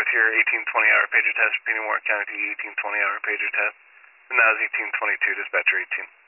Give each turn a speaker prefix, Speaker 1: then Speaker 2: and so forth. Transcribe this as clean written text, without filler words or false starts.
Speaker 1: your 1820-hour pager test, repeating Warren County 1820-hour pager test. And that was 1822, dispatcher 18.